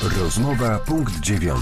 Rozmowa punkt 9.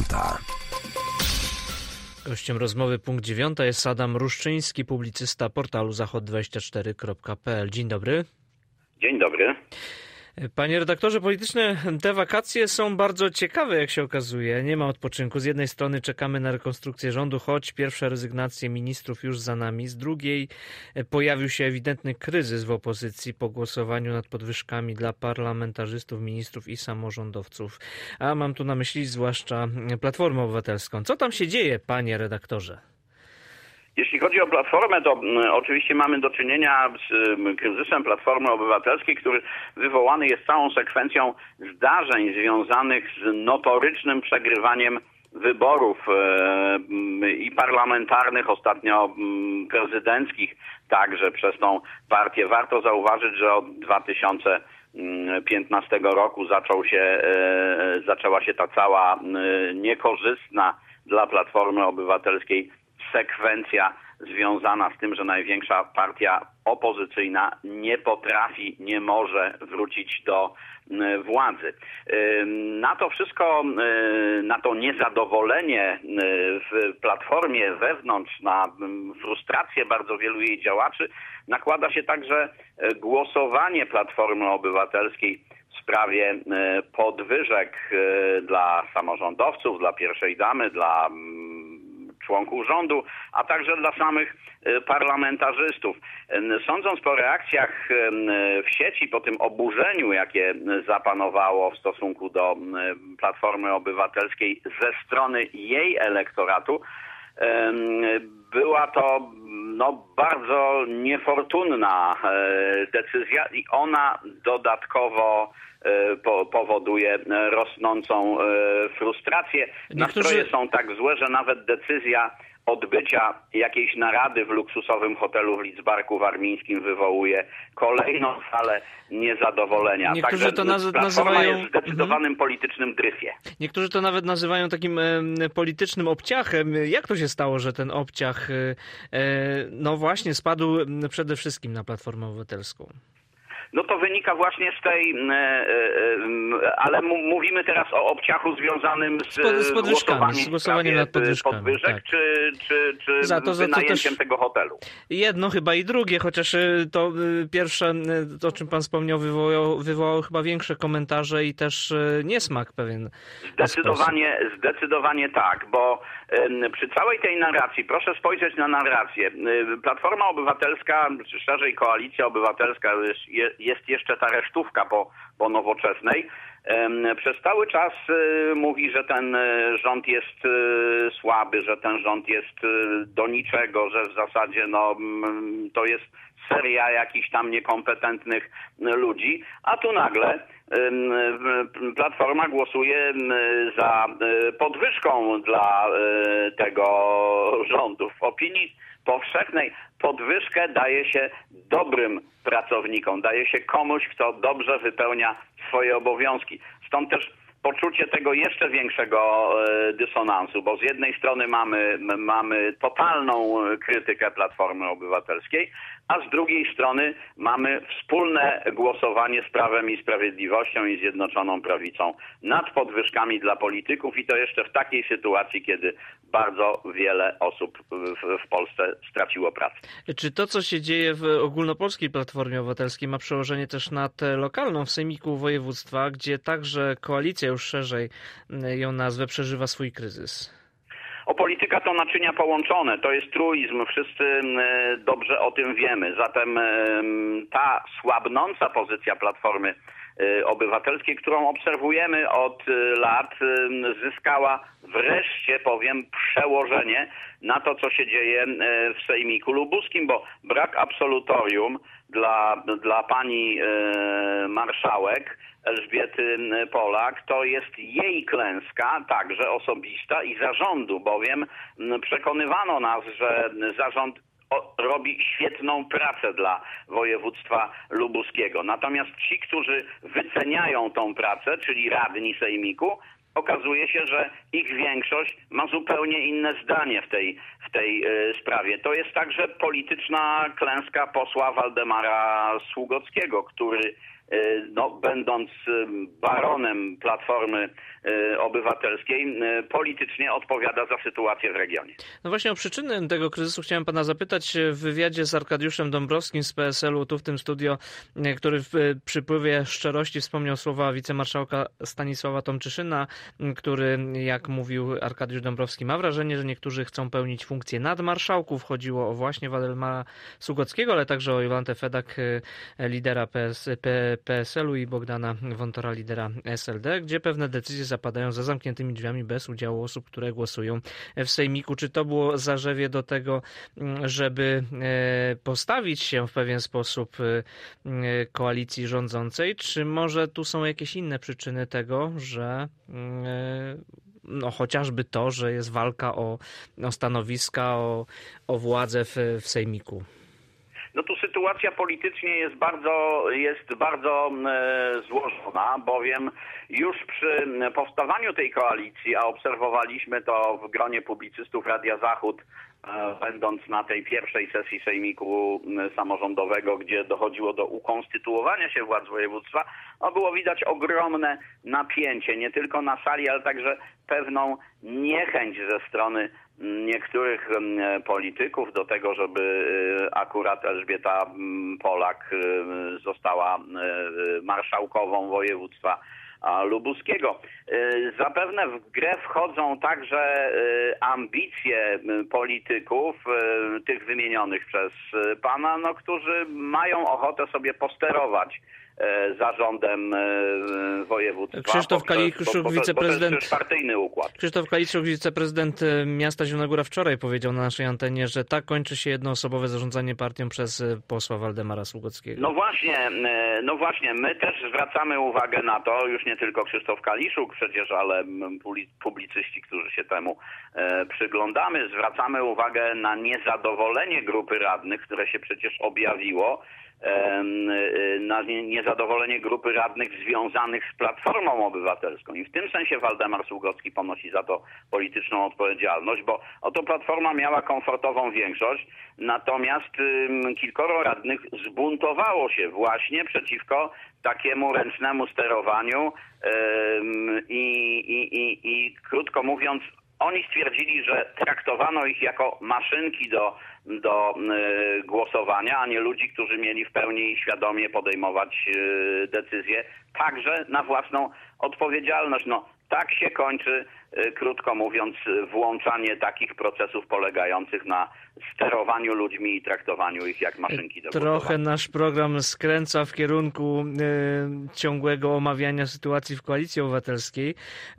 Gościem rozmowy punkt 9 jest Adam Ruszczyński, publicysta portalu zachod24.pl. Dzień dobry. Dzień dobry. Panie redaktorze, polityczne te wakacje są bardzo ciekawe, jak się okazuje. Nie ma odpoczynku. Z jednej strony czekamy na rekonstrukcję rządu, choć pierwsze rezygnacje ministrów już za nami. Z drugiej pojawił się ewidentny kryzys w opozycji po głosowaniu nad podwyżkami dla parlamentarzystów, ministrów i samorządowców. A mam tu na myśli zwłaszcza Platformę Obywatelską. Co tam się dzieje, panie redaktorze? Jeśli chodzi o Platformę, to oczywiście mamy do czynienia z kryzysem Platformy Obywatelskiej, który wywołany jest całą sekwencją zdarzeń związanych z notorycznym przegrywaniem wyborów i parlamentarnych, ostatnio prezydenckich, także przez tą partię. Warto zauważyć, że od 2015 roku zaczęła się ta cała niekorzystna dla Platformy Obywatelskiej sekwencja związana z tym, że największa partia opozycyjna nie może wrócić do władzy. Na to wszystko, na to niezadowolenie w Platformie wewnątrz, na frustrację bardzo wielu jej działaczy nakłada się także głosowanie Platformy Obywatelskiej w sprawie podwyżek dla samorządowców, dla pierwszej damy, dla członków rządu, a także dla samych parlamentarzystów. Sądząc po reakcjach w sieci, po tym oburzeniu, jakie zapanowało w stosunku do Platformy Obywatelskiej ze strony jej elektoratu, była to bardzo niefortunna decyzja i ona dodatkowo powoduje rosnącą frustrację. Nastroje są tak złe, że nawet decyzja odbycia jakiejś narady w luksusowym hotelu w Lidzbarku Warmińskim wywołuje kolejną falę niezadowolenia. Niektórzy to Platforma nazywają jest w zdecydowanym politycznym dryfie. Niektórzy to nawet nazywają takim politycznym obciachem. Jak to się stało, że ten obciach właśnie spadł przede wszystkim na Platformę Obywatelską? No to wynika właśnie z tej, ale mówimy teraz o obciachu związanym z głosowaniem nad podwyżkami. Podwyżek, tak. czy wynajęciem tego hotelu? Jedno chyba i drugie, chociaż to pierwsze, to o czym pan wspomniał, wywołało chyba większe komentarze i też niesmak pewien. Zdecydowanie tak, bo przy całej tej narracji, proszę spojrzeć na narrację. Platforma Obywatelska, czy szerzej Koalicja Obywatelska, jest jeszcze ta resztówka po Nowoczesnej, przez cały czas mówi, że ten rząd jest słaby, że ten rząd jest do niczego, że w zasadzie to jest seria jakichś tam niekompetentnych ludzi, a tu nagle Platforma głosuje za podwyżką dla tego rządu. W opinii powszechnej podwyżkę daje się dobrym pracownikom, daje się komuś, kto dobrze wypełnia swoje obowiązki. Stąd też poczucie tego jeszcze większego dysonansu, bo z jednej strony mamy totalną krytykę Platformy Obywatelskiej, a z drugiej strony mamy wspólne głosowanie z Prawem i Sprawiedliwością i Zjednoczoną Prawicą nad podwyżkami dla polityków i to jeszcze w takiej sytuacji, kiedy bardzo wiele osób w Polsce straciło pracę. Czy to, co się dzieje w ogólnopolskiej Platformie Obywatelskiej, ma przełożenie też na tę lokalną w sejmiku województwa, gdzie także koalicja, już szerzej ją nazwę, przeżywa swój kryzys? Polityka to naczynia połączone, to jest truizm, wszyscy dobrze o tym wiemy. Zatem ta słabnąca pozycja Platformy Obywatelskiej, którą obserwujemy od lat, zyskała wreszcie, przełożenie na to, co się dzieje w sejmiku lubuskim, bo brak absolutorium dla pani marszałek Elżbiety Polak to jest jej klęska, także osobista i zarządu, bowiem przekonywano nas, że zarząd robi świetną pracę dla województwa lubuskiego. Natomiast ci, którzy wyceniają tą pracę, czyli radni sejmiku, okazuje się, że ich większość ma zupełnie inne zdanie w tej sprawie. To jest także polityczna klęska posła Waldemara Sługockiego, który no, będąc baronem Platformy Obywatelskiej, politycznie odpowiada za sytuację w regionie. No właśnie o przyczyny tego kryzysu chciałem pana zapytać. W wywiadzie z Arkadiuszem Dąbrowskim z PSL-u, tu w tym studio, który w przypływie szczerości wspomniał słowa wicemarszałka Stanisława Tomczyszyna, który, jak mówił Arkadiusz Dąbrowski, ma wrażenie, że niektórzy chcą pełnić funkcję nadmarszałków. Chodziło o właśnie Waldemara Sługockiego, ale także o Jolantę Fedak, lidera PSL-u i Bogdana Wontora, lidera SLD, gdzie pewne decyzje zapadają za zamkniętymi drzwiami bez udziału osób, które głosują w sejmiku. Czy to było zarzewie do tego, żeby postawić się w pewien sposób koalicji rządzącej, czy może tu są jakieś inne przyczyny tego, że no chociażby to, że jest walka o stanowiska, o władzę w sejmiku? No tu sytuacja politycznie jest bardzo złożona, bowiem już przy powstawaniu tej koalicji, a obserwowaliśmy to w gronie publicystów Radia Zachód, będąc na tej pierwszej sesji sejmiku samorządowego, gdzie dochodziło do ukonstytuowania się władz województwa, no było widać ogromne napięcie, nie tylko na sali, ale także pewną niechęć ze strony niektórych polityków do tego, żeby akurat Elżbieta Polak została marszałkową województwa lubuskiego. Zapewne w grę wchodzą także ambicje polityków, tych wymienionych przez pana, no, którzy mają ochotę sobie posterować zarządem województwa. Krzysztof Kaliszuk, wiceprezydent. To jest partyjny układ. Krzysztof Kaliszuk, wiceprezydent miasta Zielona Góra, wczoraj powiedział na naszej antenie, że tak kończy się jednoosobowe zarządzanie partią przez posła Waldemara Sługockiego. No właśnie, my też zwracamy uwagę na to, już nie tylko Krzysztof Kaliszuk przecież, ale publicyści, którzy się temu przyglądamy, zwracamy uwagę na niezadowolenie grupy radnych, które się przecież objawiło, na niezadowolenie grupy radnych związanych z Platformą Obywatelską. I w tym sensie Waldemar Sługocki ponosi za to polityczną odpowiedzialność, bo oto Platforma miała komfortową większość, natomiast kilkoro radnych zbuntowało się właśnie przeciwko takiemu ręcznemu sterowaniu i krótko mówiąc, oni stwierdzili, że traktowano ich jako maszynki do głosowania, a nie ludzi, którzy mieli w pełni świadomie podejmować decyzje, także na własną odpowiedzialność. No, tak się kończy, krótko mówiąc, włączanie takich procesów polegających na sterowaniu ludźmi i traktowaniu ich jak maszynki do głosowania. Trochę nasz program skręca w kierunku ciągłego omawiania sytuacji w Koalicji Obywatelskiej.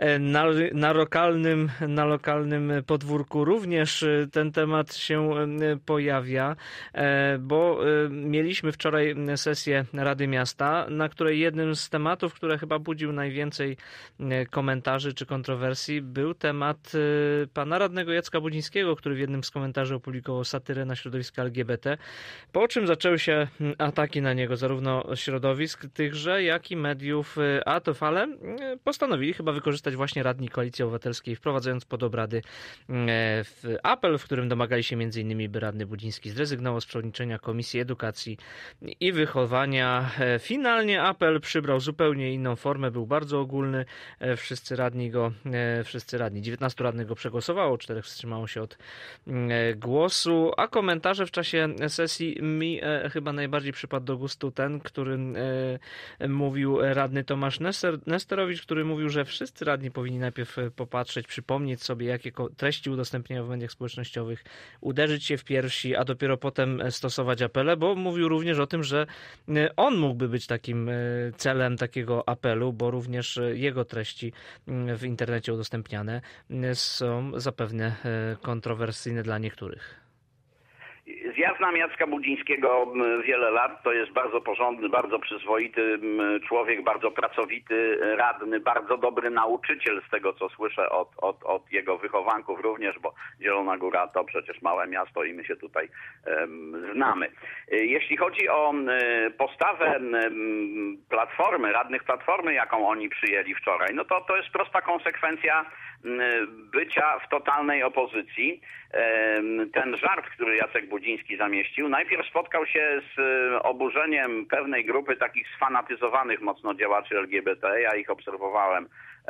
Na lokalnym podwórku również ten temat się pojawia, bo mieliśmy wczoraj sesję Rady Miasta, na której jednym z tematów, który chyba budził najwięcej komentarzy czy kontrowersji, był temat pana radnego Jacka Budzińskiego, który w jednym z komentarzy opublikował satyrę na środowisko LGBT, po czym zaczęły się ataki na niego zarówno środowisk tychże, jak i mediów, a to fale postanowili chyba wykorzystać właśnie radni Koalicji Obywatelskiej, wprowadzając pod obrady apel, w którym domagali się m.in., by radny Budziński zrezygnował z przewodniczenia Komisji Edukacji i Wychowania. Finalnie apel przybrał zupełnie inną formę, był bardzo ogólny. Wszyscy radni, 19 radnych go przegłosowało, 4 wstrzymało się od głosu, a komentarze w czasie sesji mi chyba najbardziej przypadł do gustu ten, który mówił radny Tomasz Nesterowicz, który mówił, że wszyscy radni powinni najpierw popatrzeć, przypomnieć sobie, jakie treści udostępniają w mediach społecznościowych, uderzyć się w piersi, a dopiero potem stosować apele, bo mówił również o tym, że on mógłby być takim celem takiego apelu, bo również jego treści w internecie udostępniane są zapewne kontrowersyjne dla niektórych. Ja znam Jacka Budzińskiego wiele lat, to jest bardzo porządny, bardzo przyzwoity człowiek, bardzo pracowity radny, bardzo dobry nauczyciel z tego, co słyszę od jego wychowanków również, bo Zielona Góra to przecież małe miasto i my się tutaj znamy. Jeśli chodzi o postawę Platformy, radnych Platformy, jaką oni przyjęli wczoraj, no to jest prosta konsekwencja bycia w totalnej opozycji. Ten żart, który Jacek Budziński Budziński zamieścił. Najpierw spotkał się z oburzeniem pewnej grupy takich sfanatyzowanych mocno działaczy LGBT. Ja ich obserwowałem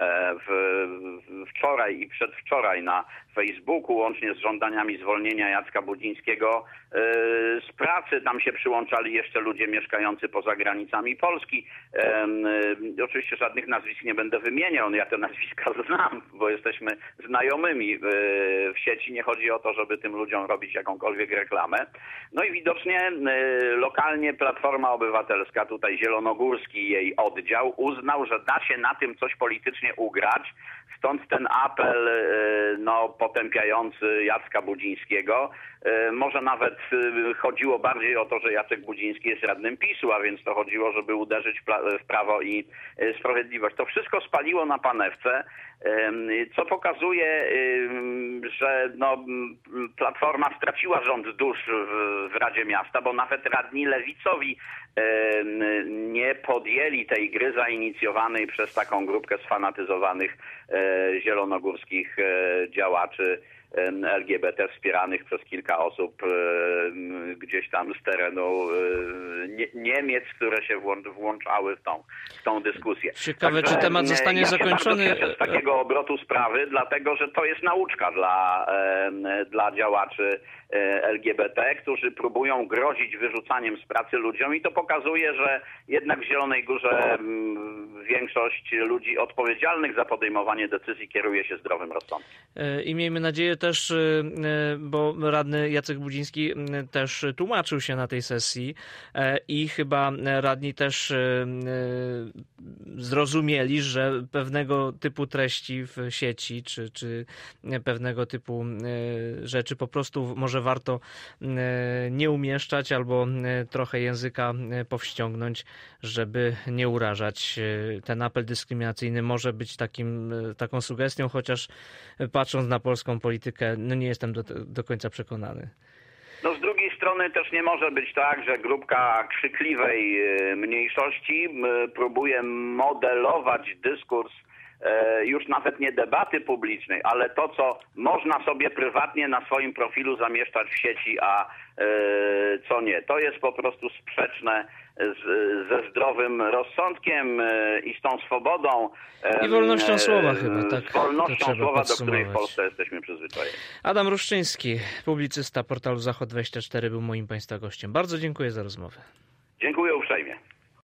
wczoraj i przedwczoraj na Facebooku, łącznie z żądaniami zwolnienia Jacka Budzińskiego z pracy. Tam się przyłączali jeszcze ludzie mieszkający poza granicami Polski. Oczywiście żadnych nazwisk nie będę wymieniał, ja te nazwiska znam, bo jesteśmy znajomymi w sieci. Nie chodzi o to, żeby tym ludziom robić jakąkolwiek reklamę. No i widocznie lokalnie Platforma Obywatelska, tutaj zielonogórski jej oddział, uznał, że da się na tym coś politycznie ugrać. Stąd ten apel potępiający Jacka Budzińskiego. Może nawet chodziło bardziej o to, że Jacek Budziński jest radnym PiS-u, a więc to chodziło, żeby uderzyć w Prawo i Sprawiedliwość. To wszystko spaliło na panewce, co pokazuje, że Platforma straciła rząd dusz w Radzie Miasta, bo nawet radni lewicowi nie podjęli tej gry zainicjowanej przez taką grupkę sfanatyzowanych zielonogórskich działaczy LGBT wspieranych przez kilka osób gdzieś tam z terenu Niemiec, które się włączały w tą dyskusję. Ciekawe, także, czy temat zostanie zakończony. Ja się z takiego obrotu sprawy, dlatego że to jest nauczka dla działaczy LGBT, którzy próbują grozić wyrzucaniem z pracy ludziom i to pokazuje, że jednak w Zielonej Górze większość ludzi odpowiedzialnych za podejmowanie decyzji kieruje się zdrowym rozsądkiem. I miejmy nadzieję też, bo radny Jacek Budziński też tłumaczył się na tej sesji i chyba radni też zrozumieli, że pewnego typu treści w sieci czy pewnego typu rzeczy po prostu może warto nie umieszczać albo trochę języka powściągnąć, żeby nie urażać. Ten apel dyskryminacyjny może być taką sugestią, chociaż patrząc na polską politykę, nie jestem do końca przekonany. Z drugiej strony też nie może być tak, że grupka krzykliwej mniejszości próbuje modelować dyskurs już nawet nie debaty publicznej, ale to, co można sobie prywatnie na swoim profilu zamieszczać w sieci, a co nie. To jest po prostu sprzeczne ze zdrowym rozsądkiem i z tą swobodą. I wolnością słowa chyba, tak. Z wolnością słowa, do której w Polsce jesteśmy przyzwyczajeni. Adam Ruszczyński, publicysta portalu Zachod24, był moim Państwa gościem. Bardzo dziękuję za rozmowę. Dziękuję uprzejmie.